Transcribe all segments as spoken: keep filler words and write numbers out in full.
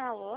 Alô?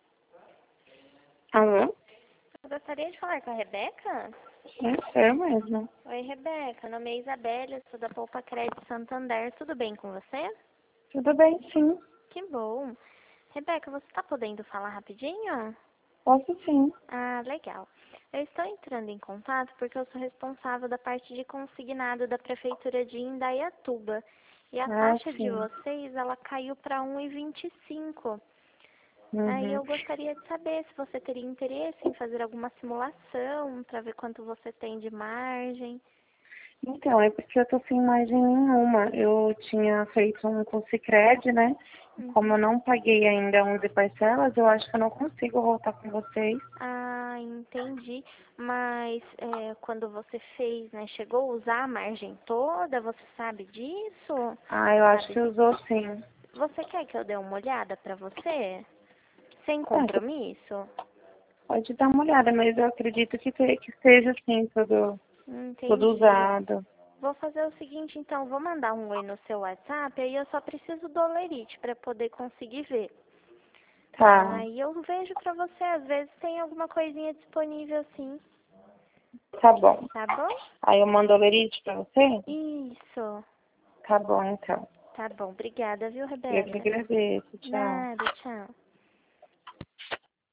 Alô? Eu gostaria de falar com a Rebeca? Sim, sou eu mesma. Oi, Rebeca. Meu nome é Isabela, sou da Poupa Crédito Santander. Tudo bem com você? Tudo bem, sim. Que bom. Rebeca, você está podendo falar rapidinho? Posso sim. Ah, legal. Eu estou entrando em contato porque eu sou responsável da parte de consignado da Prefeitura de Indaiatuba. E a Ah, taxa de sim. vocês, ela caiu para um vírgula vinte e cinco. Aí Uhum. eu gostaria de saber se você teria interesse em fazer alguma simulação para ver quanto você tem de margem. Então, é porque eu tô sem margem nenhuma. Eu tinha feito um com o Sicredi, né? E como eu Uhum. não paguei ainda onze parcelas, eu acho que eu não consigo voltar com vocês. Ah, entendi. Mas é, quando você fez, né, chegou a usar a margem toda, você sabe disso? Ah, eu acho que Sabe? usou sim. Você quer que eu dê uma olhada para você? Sem Ah, você compromisso? pode dar uma olhada, mas eu acredito que, te- que seja assim, tudo, tudo Entendi. usado. Vou fazer o seguinte, então, vou mandar um oi no seu WhatsApp, aí eu só preciso do Olerite para poder conseguir ver. Tá, Aí eu vejo pra você, às vezes tem alguma coisinha disponível sim, tá bom. tá bom? Aí eu mando o lerite pra você? Isso. Tá bom, então. Tá bom, obrigada, viu, Eu que Rebeca? agradeço. Tchau. Nada, tchau.